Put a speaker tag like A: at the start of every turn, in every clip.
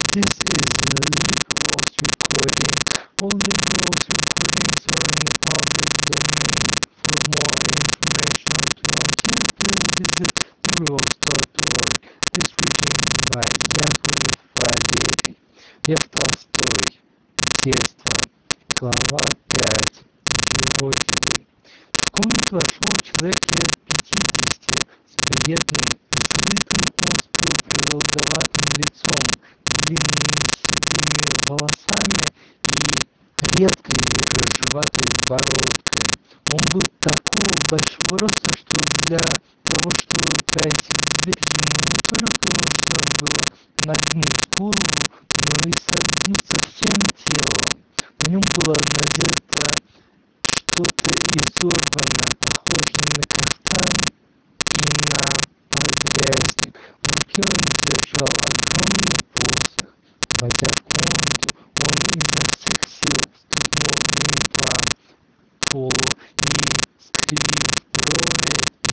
A: This is Lip was recording. All Lip was recordings are in the public domain. For more information to continue, visit LibriVox.org. This written by Яковлев Валерий. Лев Толстой. Детство. Глава 5. Юродивый. В комнату вошел человек лет 50 с бледным, излитым оспою продолговатым лицом, длинными седыми волосами и редкой рыжеватой бородкой. Он был такого большого роста, что для того, чтобы пройти в дверь, ему не только нужно было нагнуть голову, но и согнуться всем телом. На нем было надето что-то изорванное, похожее на кафтан и на подрясник. В руке он держал огромный посох. Войдя в комнату, он изо всех сил стукнул им по полу и, скривив брови и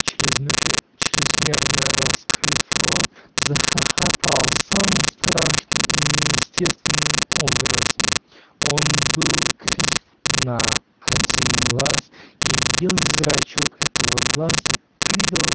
A: чрезмерно раскрыв рот, захохотал самым страшным и неестественным образом. Он был крив на один глаз, и белый зрачок этого глаза прыгал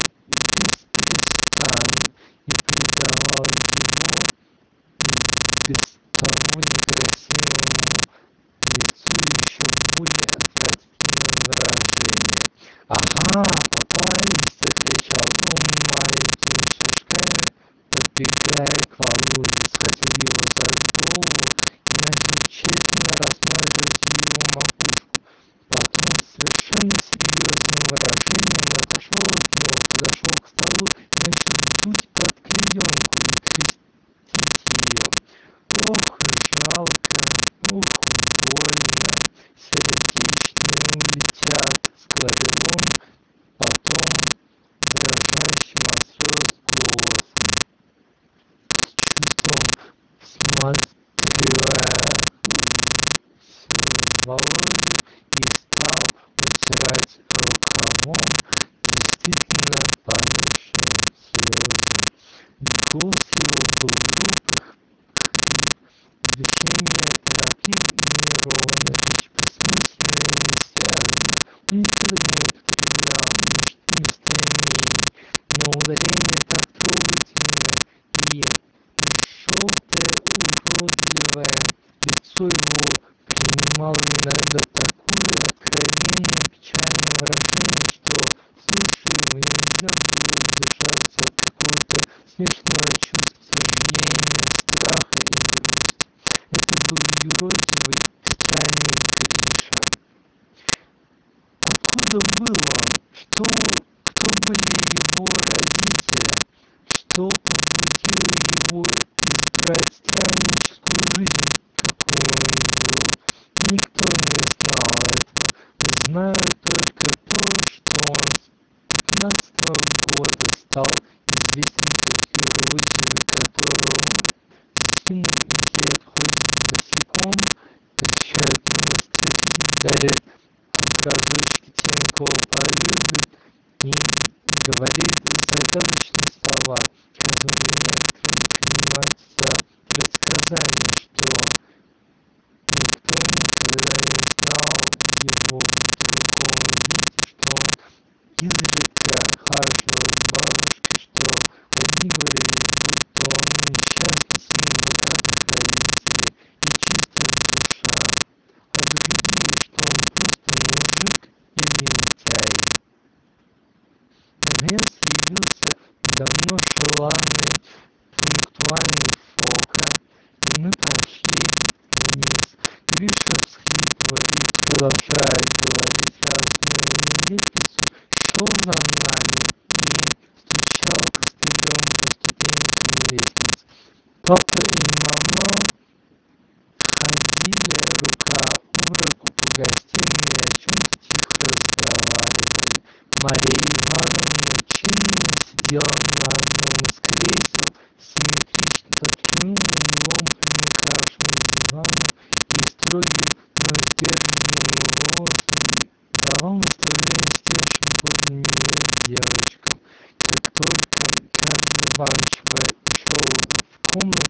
A: беспрестанно и придавал его и без того некрасивому лицу еще более отвратительное выражение. «Ага, попались!» — закричал он маленькими шажками, подбегая к Володе, схватил его за голову и начал тщательно размазывать его макушку. Потом с совершенно серьезным выражением отошел от него, подошел к столу и начал дуть под клеенку и крестить ее. Ох, жалко, ох, больно, сердечные улетят, сказал он потом дрожащим от слез голосом, с чувством всматривая Володю и стал утирать рукавом действительно падавшие слезы. Голос его был груб, движения торопливы и неровны, речь бессмысленная и несвязная. Он никогда не употреблял местоимений, но ударение так трогательно, и желтое уродливое лицо его принимало иногда такое откровенное печальное выражение, что, слушая его, нельзя было удержаться от какого-то смешного чувства сожаления, страха и грусти. Это был юродивый Петронил Гриша. Откуда был он? Кто были его родители? Что побудило его избрать странническую жизнь, какую он вел? Никто не знал этого. Знаю только то, что он с 15-го года стал известен как юродивый, которого днем и лет ходит босиком, кричат на мостовик, дарит образочки тонкого поведу и говорит загадочные слова, которые некоторым принимают за предсказания, что никто никогда не знал его в другом виде, что он изредка хаживал к бабушке, что одни говорили, будто он несчастный сын богатых родителей и чистая душа, а другие, что он просто мужик и лентяй. Наконец явился давно желанный пунктуальный Фока, и мы пошли вниз. Гриша, всхлипывая и продолжая говорить разную нелепицу, шел за нами и стучал костылем по ступенькам лестницы. Папа и мама ходили рука об руку по гостиной и о чем-то тихо разговаривали. Мария Ивановна чинно сидела на одном из кресел, симметрично под прямым углом, примыкавшим к дивану, и строгим, но сдержанным голосом давал наставления сидевшим подле нее девочкам. Как только Карл Иванович вошел в комнату,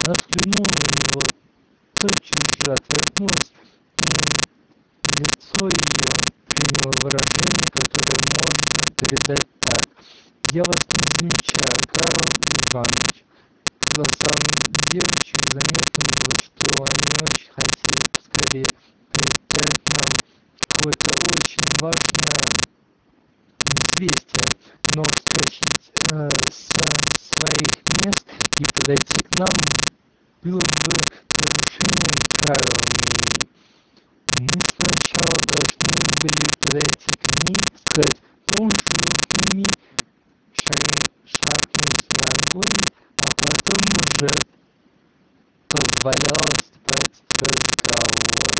A: Она взглянула на него, тотчас же отвернулась, и лицо ее приняло выражение, которое можно передать так: «Я вас не замечаю, Карл Иванович». По глазам девочек заметно было, что они очень хотели поскорее передать нам какое-то очень важное известие, но вскочить со своих мест и подойти к нам было бы нарушением правил. Мы сначала должны были подойти к ней, сказать «бонжур» и шаркнуть ногой, а потом уже позволялось вступать в разговоры.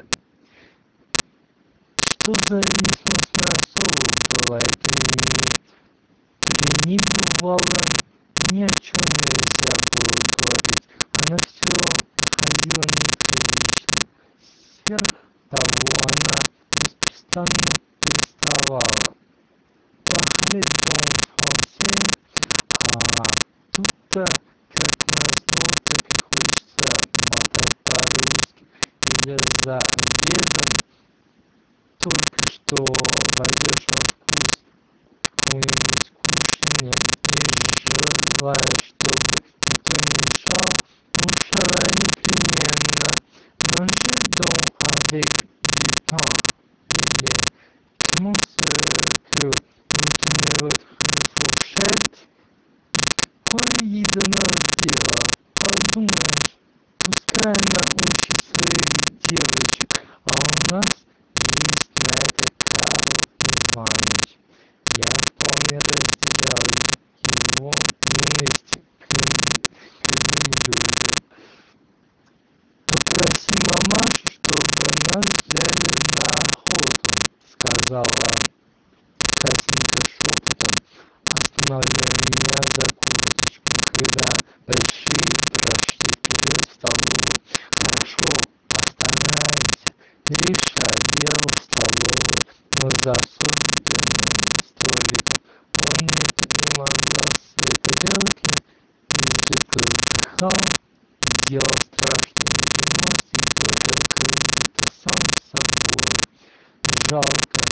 A: Что за несносная особа была эта Мими? При ней бывало ни о чем нельзя было говорить, она все находила неприличным. Сверх того, она беспрестанно приставала. Parler donc français, а тут-то, как назло, так и хочется болтать по-русски. Или за обедом только что войдешь во вкус какого-нибудь кушанья и, желая, чтобы никто не мешал, внушала непременно «manger donc avec du pain» или «comment que vous tenez votre fourchette». Какое ей до нас дело? Подумаешь, пускай она учит своих девочек, а у нас есть на это Карл Иванович. Я вполне разделял его ненависть к верблюду. «Попроси мамашу, чтобы нас взяли на охоту», — сказала Катенька шепотом, останавливая меня за курточку, когда большие прошли вперед в столовую. «Хорошо, постараемся». Гриша обедал в столовой, но за особенным столиком. Он не поднимал глаз с своей тарелки, изредка вздыхал и делал страшные гримасы, говорил как будто сам с собой. Жалко,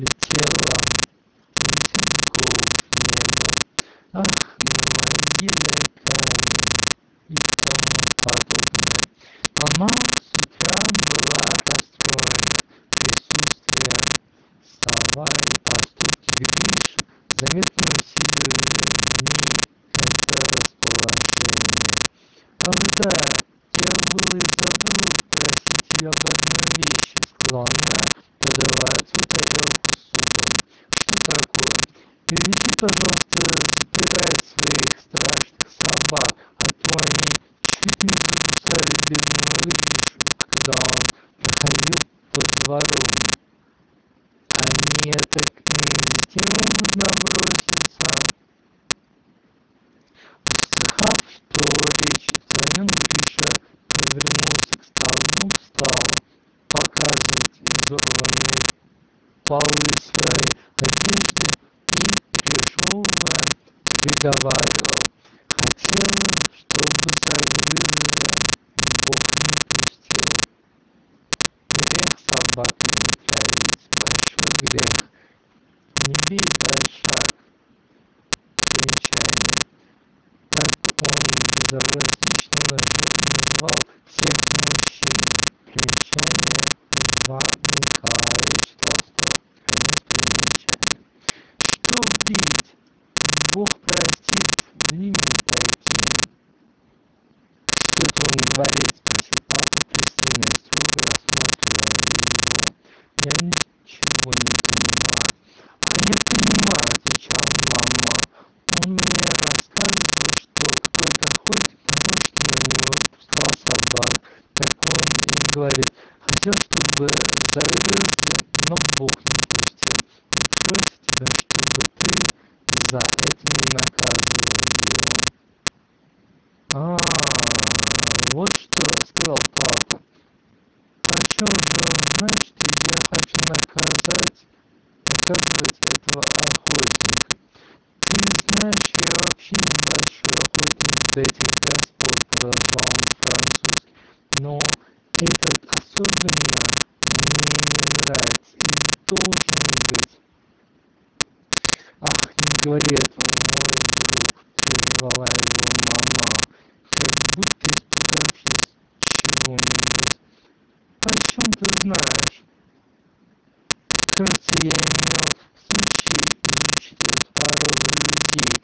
A: улетел голубь в небо. Ах, на могиле камень и тому подобное. Мама с утра была расстроена. Присутствие, слова и поступки Гриши заметно усиливали в ней это расположение. «Ах да, я было и забыла попросить тебя об одной вещи», — сказала она, подавая отцу тарелку с супом. «Что такое? Приведи, пожалуйста, запирать своих страшных собак, а то они чуть не закусали бедного Гришу, когда он проходил по двору. Они так не те могут наброситься». Услыхав, что речь идет о нем, Гриша повернулся к столу, стал показывать изорванные полы своей одежды и, пережевывая, приговаривал: «Хотела, чтобы загрызла, Бог не пустил. Грех собакой не травить, большой грех. Не бей, большак». Примечание. Так он безразлично называл всех мужчин. Примечание Льва Николаевича Толстого. Конец примечания. Что бить? Бог простит, в Рим пойти. «Что это он говорит?» — спросил папа, пристально и строго рассматривая его. «Я ничего не понимаю». «А я понимаю», — отвечала мама. «Он мне рассказывал, что какой-то охотник нарочно на него пускал собак. Так он и говорит: хотел, чтобы загрызли, но Бог не пустил. И просит тебя, чтобы ты за это не наказывал его». Вот что, сказал папа. Почем же он знает, что я хочу наказывать этого охотника? Ты знаешь, я вообще небольшой охотник до этих господ, продолжал он этот особенно мне не нравится и должен быть. «Ах, не говори этого, мой друг!» — прервала его мама, как будто испугавшись чего-нибудь. «Почем ты знаешь? Кажется, я имел случай видеть тут порою людей.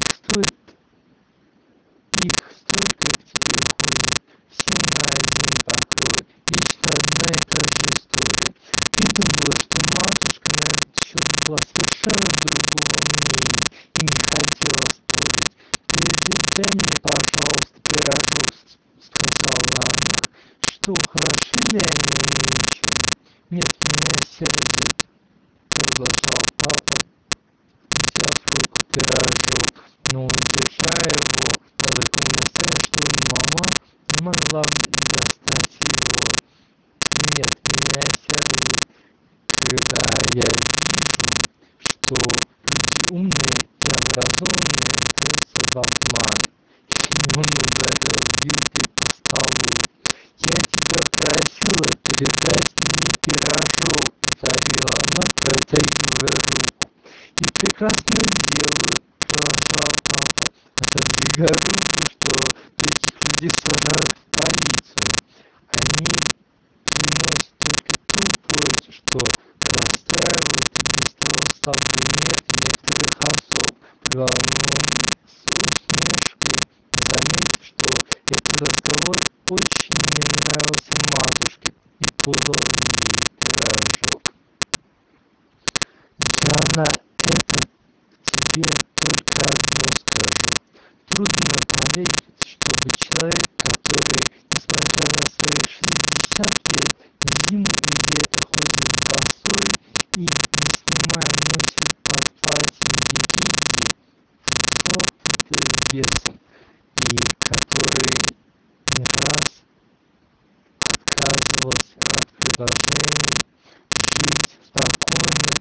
A: Их столько к тебе ходят, все на один покрой, вечно одна и та же история. Видно было, что матушка на этот счет была совершенно другого мнения и не хотела спорить. «Передай мне, пожалуйста, пирожок», — сказала она. «Что, хороши ли они нынче?» «Нет, меня сердит», — продолжал папа, взяв в руку пирожок, но удержа его на таком расстоянии, что мама не могла достать его. «Нет, меня сердит, когда я вижу, что люди умные и образованные путаются в обман». И он ударил вилкой по столу. «Я тебя просила передать мне пирожок», — повторила она, протягивая руку. «И прекрасно делаю», — продолжал папа, отодвигая руку, что таких людей сажают в полицию. «Они приносят только ту пользу, что расстраивают и без того слабый нерв некоторых особ», — прибавил он с усмешкой, заметив, что этот разговор очень не нравился матушке, и подал ей пирожок. «Я на это тебе только одно скажу. Трудно поверить, чтобы человек, который, несмотря на свои 60 лет, зиму и лето ходит босой и, не снимая, носит под платьем бигуди втоптанный в бездну, и который не раз отказывался от предложений жить спокойно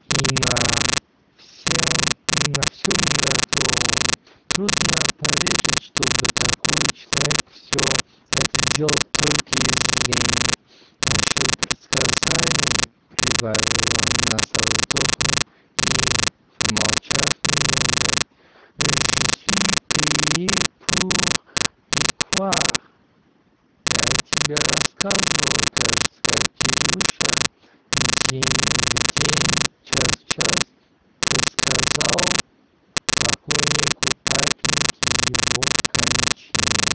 A: и на все готовым. Трудно поверить, чтобы такой человек все это делал только из лени. Насчет предсказаний, прибавила она со вздохом и, помолчав немного, «Je suis payé pour y croire». Я тебе рассказывала, кажется, как Кирюша день в день, час в час предсказал покойнику папеньке его кончину.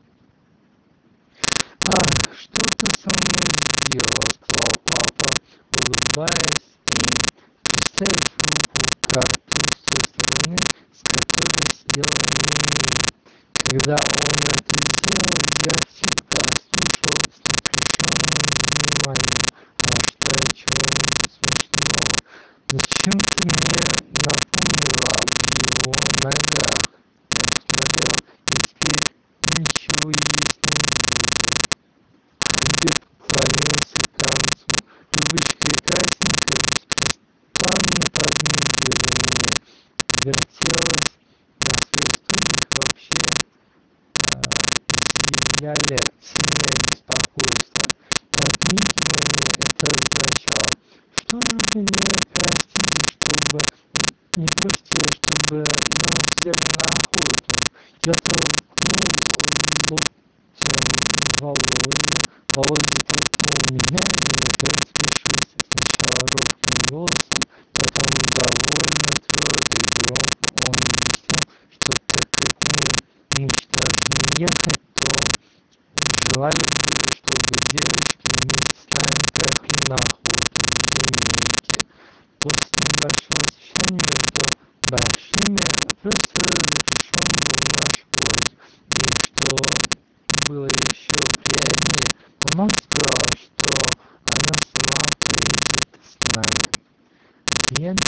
A: «Ах, что ты со мной сделала?» — сказал папа, улыбаясь и приставив руку к рту с той стороны, с которой сидела Мими. Когда он это сделал, я всегда слушал с напряженным вниманием, ожидая чего-нибудь смешного. «Зачем ты мне напомнила об его ногах?» Я посмотрел, и теперь ничего есть не будет. Обед клонился к концу. Любочка и Катенька, беспрестанно подмигивая мне, вертелась на своих стульях и вообще изъявляли сильное беспокойство. Подмигивание это означало, что же вы не простили, чтобы не бросили, чтобы мы взяли на охоту. Я толкнул локтем Володю, Володя толкнул меня, и наконец решился сначала робким голосом, потом довольно твердо и громко он объяснил, что так как мы нынче должны ехать, то желали бы, чтобы девочки вместе с нами поехали на охоту в домике. После небольшого совещания между большими процесс завершен был в нашу пользу. И что было еще приятнее, мама сказала, что она сама поедет с нами. «Две